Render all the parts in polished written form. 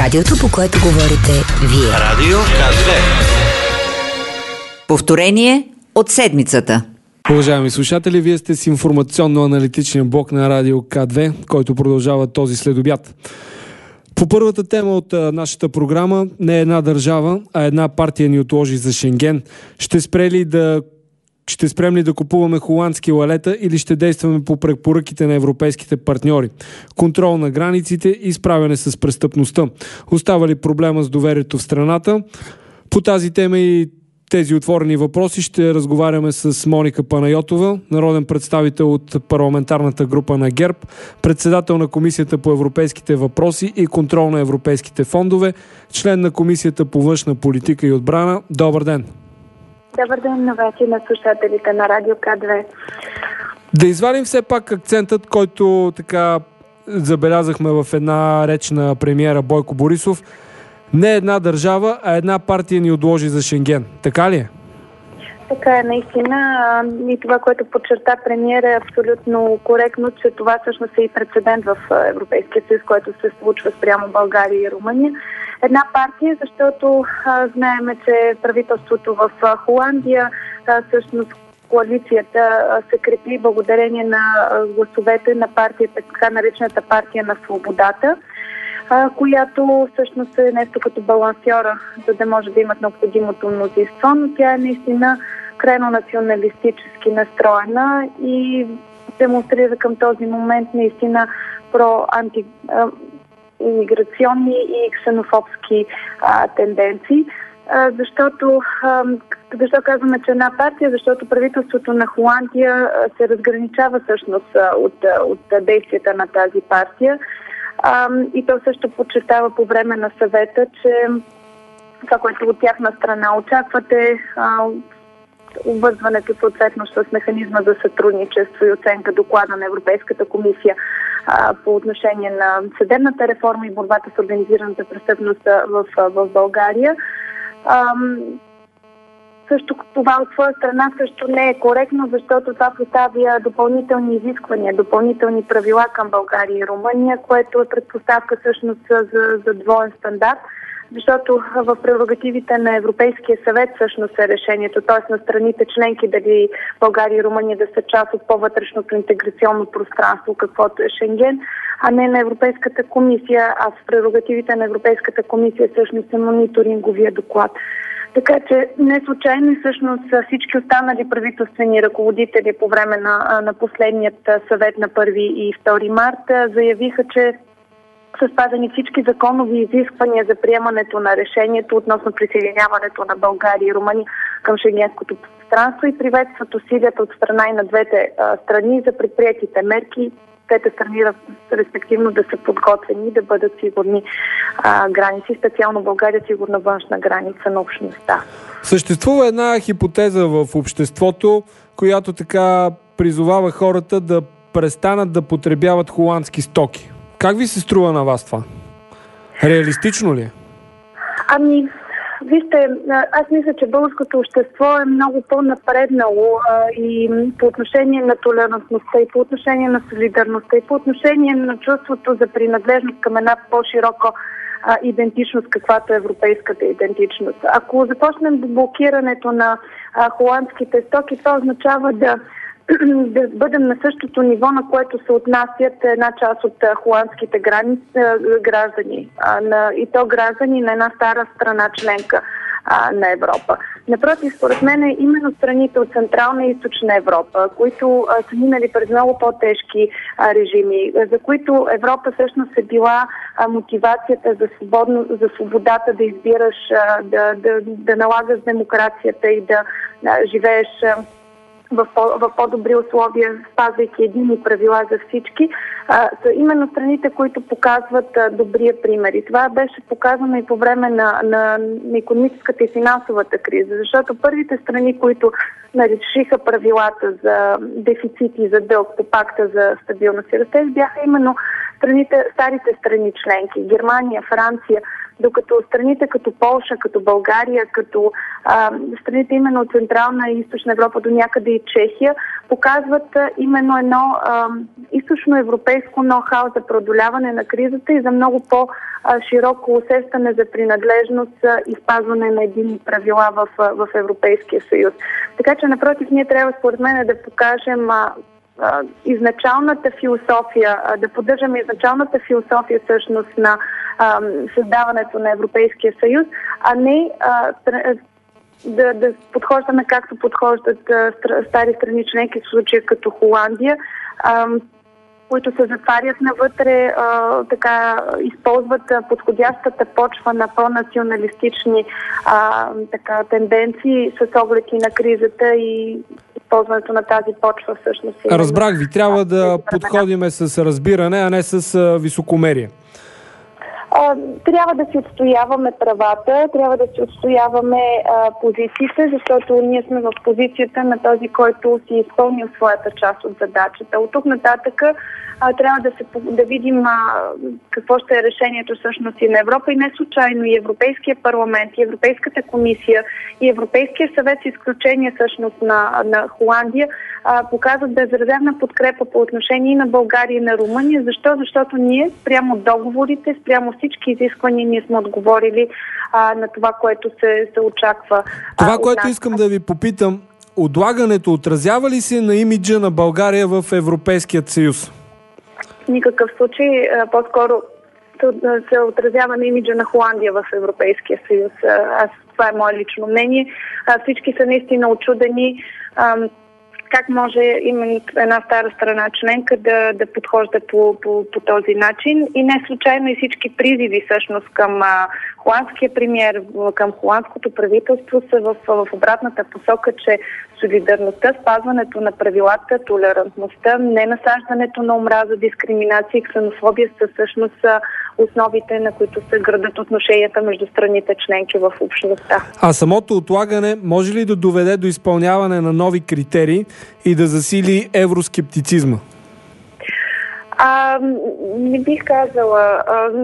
Радиото, по което говорите вие. Радио К2. Повторение от седмицата. Уважаеми слушатели, вие сте с информационно-аналитичния блок на Радио К2, който продължава този следобед. По първата тема от нашата програма, не една държава, а една партия ни отложи за Шенген. Ще спрем ли да купуваме холандски лалета или ще действаме по препоръките на европейските партньори? Контрол на границите и справяне с престъпността. Остава ли проблема с доверието в страната? По тази тема и тези отворени въпроси ще разговаряме с Моника Панайотова, народен представител от парламентарната група на ГЕРБ, председател на Комисията по европейските въпроси и контрол на европейските фондове, член на Комисията по външна политика и отбрана. Добър ден! Добър ден на вас и на слушателите на Радио К2. Да извадим все пак акцентът, който така забелязахме в една реч на премиера Бойко Борисов. Не една държава, а една партия ни отложи за Шенген. Така ли е? Така е, наистина. И това, което подчерта премиера, е абсолютно коректно, че това всъщност е и прецедент в Европейския съюз, който се случва спрямо България и Румъния. Една партия, защото знаеме, че правителството в Холандия, всъщност коалицията се крепи благодарение на гласовете на партията, така наречената партия на свободата, която всъщност е нещо като балансьора, за да може да имат необходимото мнозинство, но тя е наистина крайно националистически настроена и демонстрира към този момент наистина имиграционни и ксенофобски тенденции. Защо казваме, че една партия? Защото правителството на Холандия се разграничава всъщност от действията на тази партия. И то също подчертава по време на съвета, че това, което от тяхна страна очаквате, обвързването съответно с механизма за сътрудничество и оценка доклада на Европейската комисия по отношение на съдебната реформа и борбата с организираната престъпност в България. Също това от своя страна също не е коректно, защото това поставя допълнителни изисквания, допълнителни правила към България и Румъния, което е предпоставка всъщност за двоен стандарт, защото в прерогативите на Европейския съвет всъщност е решението, т.е. на страните членки дали България и Румъния да са част от по-вътрешното интеграционно пространство, каквото е Шенген, а не на Европейската комисия, а в прерогативите на Европейската комисия всъщност е мониторинговия доклад. Така че не случайно всъщност всички останали правителствени ръководители по време на последният съвет на 1 и 2 март заявиха, че са спазени всички законови изисквания за приемането на решението относно присъединяването на България и Румъния към шенгенското пространство и приветстват усилията от страна и на двете страни за предприетите мерки, двете страни респективно да са подготвени да бъдат сигурни граници, специално България сигурна външна граница на общността. Съществува една хипотеза в обществото, която така призовава хората да престанат да потребяват холандски стоки. Как ви се струва на вас това? Реалистично ли е? Вижте, аз мисля, че българското общество е много по-напреднало и по отношение на толерантността, и по отношение на солидарността, и по отношение на чувството за принадлежност към една по-широка идентичност, каквато е европейската идентичност. Ако започнем блокирането на холандските стоки, това означава да бъдем на същото ниво, на което се отнасят една част от холандските граждани. И то граждани на една стара страна членка на Европа. Напротив, според мен именно страните от Централна и Източна Европа, които са минали през много по-тежки режими, за които Европа всъщност е била мотивацията за свободата да избираш, да налагаш демокрацията и да живееш в по-добри условия, спазвайки единни правила за всички, са именно страните, които показват добрия пример. И това беше показано и по време на икономическата и финансовата криза, защото първите страни, които решиха правилата за дефицит и за дълг по пакта за стабилност и растеж, бяха именно старите страни членки, Германия, Франция, докато страните като Полша, като България, като страните именно от Централна и Източна Европа до някъде и Чехия, показват именно едно източноевропейско ноу-хау за преодоляване на кризата и за много по-широко усещане за принадлежност и спазване на единни правила в Европейския съюз. Така че, напротив, ние трябва според мен да покажем изначалната философия, да поддържаме изначалната философия всъщност на създаването на Европейския съюз, а не да подхождаме както подхождат стари страни членки, в случая като Холандия, които се затварят навътре, използват подходящата почва на по-националистични тенденции с оглед и на кризата и използването на тази почва всъщност. Разбрах ви, трябва да подходиме с разбиране, а не с високомерие. Трябва да си отстояваме правата, трябва да си отстояваме позициите, защото ние сме в позицията на този, който си изпълнил своята част от задачата. От тук нататък трябва да видим какво ще е решението всъщност и на Европа, и не случайно и Европейския парламент, и Европейската комисия, и Европейския съвет, с изключение всъщност на Холандия, показват безрезервна подкрепа по отношение на България и на Румъния. Защо? Защото ние спрямо договорите, спрямо всички изисквания, ние сме отговорили на това, което се очаква. Това, което искам да ви попитам, отлагането отразява ли се на имиджа на България в Европейският съюз? В никакъв случай, по-скоро се отразява на имиджа на Холандия в Европейския съюз. Това е мое лично мнение. Всички са наистина учудени как може именно една стара страна членка да подхожда по този начин. И не случайно и всички призиви всъщност към холандския премиер, към холандското правителство са в обратната посока, че солидарността, спазването на правилата, толерантността, ненасаждането на омраза, дискриминация и ксенофобия са всъщност основите, на които се градат отношенията между страните членки в общността. А самото отлагане може ли да доведе до изпълняване на нови критерии и да засили евроскептицизма? Не бих казала.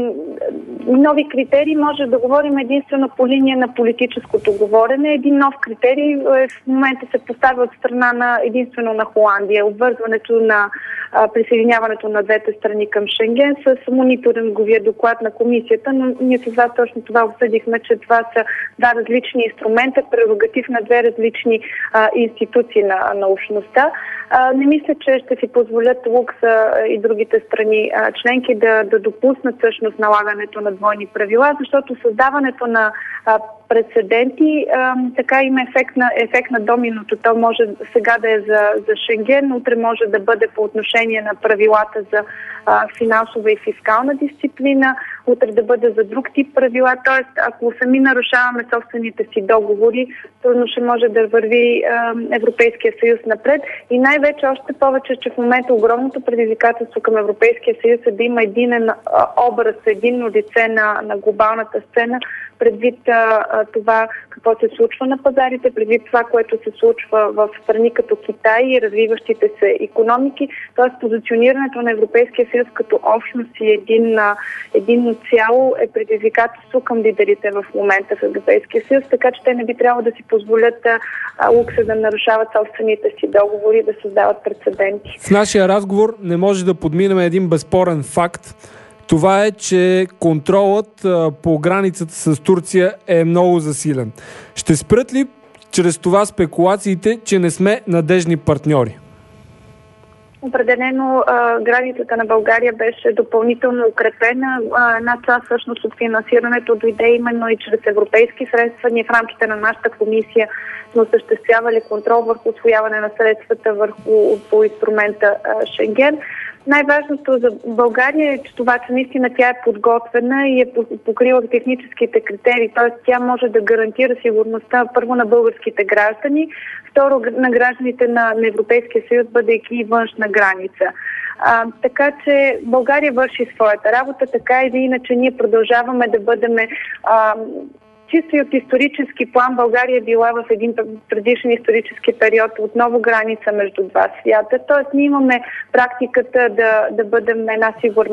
Нови критерии може да говорим единствено по линия на политическото говорене. Един нов критерий в момента се поставя от страна единствено на Холандия. Обвързването на присъединяването на двете страни към Шенген с мониторинговия доклад на комисията, но ние с вас точно това обсъдихме, че това са два различни инструмента, прерогатив на две различни институции на общността. Не мисля, че ще си позволят лукса и другите страни членки да допуснат всъщност налагането на двойни правила, защото създаването на прецеденти така има ефект на доминото. То може сега да е за Шенген, утре може да бъде по отношение на правилата за финансова и фискална дисциплина, утре да бъде за друг тип правила. Тоест, ако сами нарушаваме собствените си договори, трудно ще може да върви Европейския съюз напред. И най-вече още повече, че в момента огромното предизвикателство към Европейския съюз е да има единен образ, единно лице на глобалната сцена, предвид това какво се случва на пазарите, предвид това, което се случва в страни като Китай и развиващите се икономики, т.е. позиционирането на Европейския съюз като общност и единно цяло е предизвикателство към лидерите в момента в Европейския съюз, така че те не би трябвало да си позволят лукса да нарушават собствените си договори и да създават прецеденти. В нашия разговор не може да подминем един безспорен факт. Това е, че контролът по границата с Турция е много засилен. Ще спрат ли чрез това спекулациите, че не сме надежни партньори? Определено границата на България беше допълнително укрепена. Една част всъщност от финансирането дойде именно и чрез европейски средства. Ние в рамките на нашата комисия сме осъществявали контрол върху усвояване на средствата по инструмента Шенген. Най-важното за България е, че това, че наистина тя е подготвена и е покрила техническите критерии, т.е. тя може да гарантира сигурността първо на българските граждани, второ на гражданите на Европейския съюз, бъдейки и външна граница. Така че България върши своята работа, така или иначе ние продължаваме да бъдем чисто и от исторически план България е била в един предишен исторически период отново граница между два свята. Тоест ние имаме практиката да бъдем на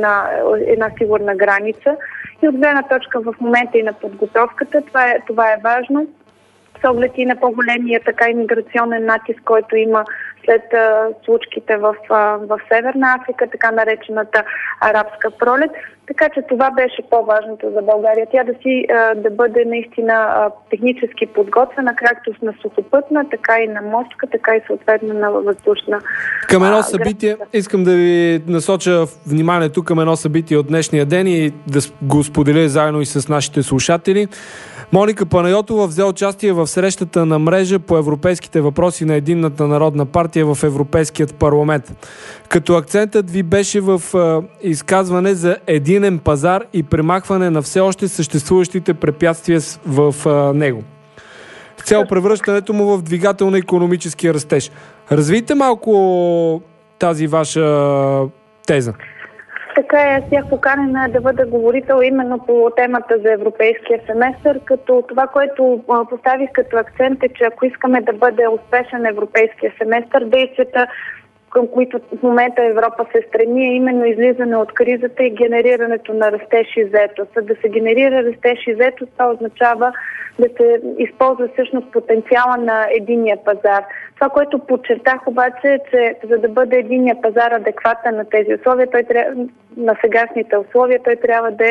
една сигурна граница. И от гледна точка в момента и на подготовката, това е важно. С оглед и на по-големия така имиграционен натиск, който има след случките в Северна Африка, така наречената арабска пролет. Така че това беше по-важното за България. Тя да бъде наистина технически подготвена, както на сухопътна, така и на морска, така и съответно на въздушна. Към едно събитие, искам да ви насоча вниманието към едно събитие от днешния ден и да го споделя заедно и с нашите слушатели. Моника Панайотова взе участие в срещата на мрежа по европейските въпроси на Единната народна партия в Европейският парламент. Като акцентът ви беше в изказване за единен пазар и премахване на все още съществуващите препятствия в него. С цел превръщането му в двигател на икономическия растеж. Развийте малко тази ваша теза. Така е, аз бях поканена да бъда говорител именно по темата за европейския семестър, като това, което поставих като акцент е, че ако искаме да бъде успешен европейския семестър, действията, към които в момента Европа се стреми, е именно излизане от кризата и генерирането на растеж и заетост. Да се генерира растеж и заетост, това означава да се използва всъщност потенциала на единния пазар. Това, което подчертах обаче е, че за да бъде единния пазар адекватен на тези условия, на сегашните условия, той трябва да е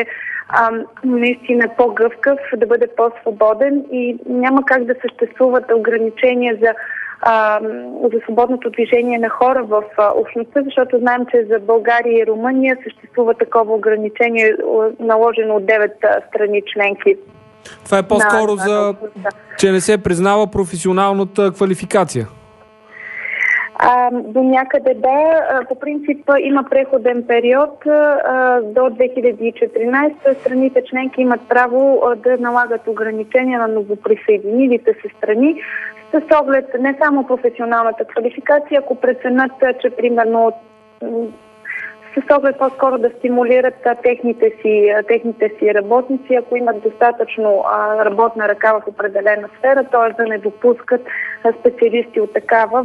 наистина по-гъвкав, да бъде по-свободен и няма как да съществуват ограничения за свободното движение на хора в общността, защото знаем, че за България и Румъния съществува такова ограничение, наложено от 9 страни членки. Това е по-скоро че не се признава професионалната квалификация. До някъде да. По принцип има преходен период до 2014. Страните членки имат право да налагат ограничения на новоприсъединилите се страни с оглед не само професионалната квалификация, ако преценят, че примерно с оглед по-скоро да стимулират техните си работници, ако имат достатъчно работна ръка в определена сфера, т.е. да не допускат специалисти от такава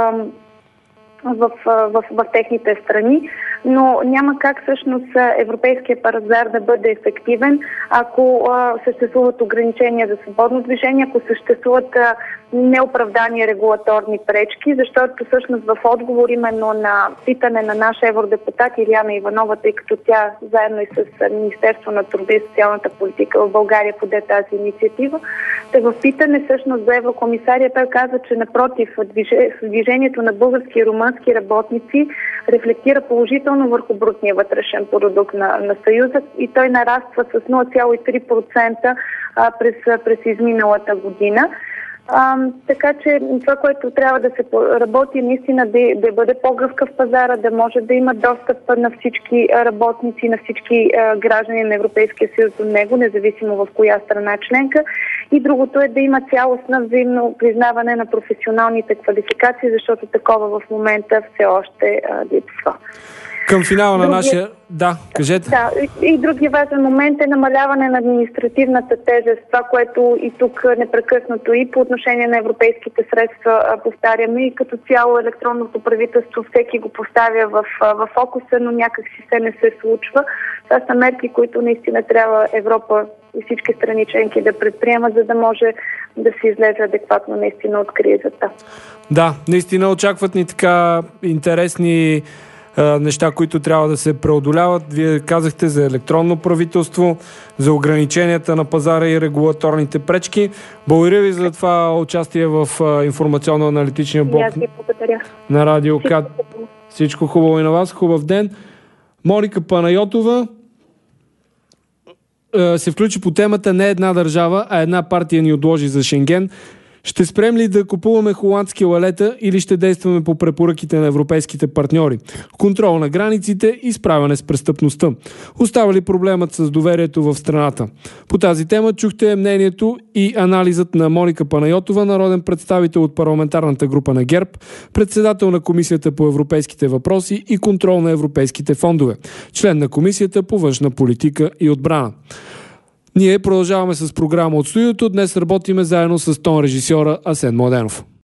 в техните страни, но няма как всъщност европейския пазар да бъде ефективен, ако съществуват ограничения за свободно движение, ако съществуват неоправдани регулаторни пречки, защото всъщност в отговор именно на питане на наша евродепутат Илияна Иванова, тъй като тя заедно и с Министерство на труда и социалната политика в България поде тази инициатива, в питане всъщност за еврокомисария той каза, че напротив, движението на български и румънски работници рефлектира положително върху брутния вътрешен продукт на Съюза и той нараства с 0,3% през изминалата година. Така че това, което трябва да се работи, наистина да бъде по-гъвкав пазара, да може да има достъп на всички работници, на всички граждани на Европейския съюз до него, независимо в коя страна членка. И другото е да има цялостно взаимно признаване на професионалните квалификации, защото такова в момента все още липсва. Към финала на нашия... Да, кажете. Да, и други важен момент е намаляване на административната тежест. Това, което и тук непрекъснато и по отношение на европейските средства повтаряме и като цяло електронното правителство всеки го поставя в фокуса, но някак си се не се случва. Това са мерки, които наистина трябва Европа и всички страни членки да предприемат, за да може да се излезе адекватно наистина от кризата. Да, наистина очакват ни така интересни неща, които трябва да се преодоляват. Вие казахте за електронно правителство, за ограниченията на пазара и регулаторните пречки. Благодаря ви за това участие в информационно-аналитичния блок на Радио КАТ. Всичко хубаво и на вас. Хубав ден. Моника Панайотова се включи по темата "Не една държава, а една партия ни отложи за Шенген". Ще спрем ли да купуваме холандски лалета или ще действаме по препоръките на европейските партньори? Контрол на границите и справяне с престъпността. Остава ли проблемът с доверието в страната? По тази тема чухте мнението и анализът на Моника Панайотова, народен представител от парламентарната група на ГЕРБ, председател на Комисията по европейските въпроси и контрол на европейските фондове, член на Комисията по външна политика и отбрана. Ние продължаваме с програма от студиото. Днес работиме заедно с тон режисьора Асен Младенов.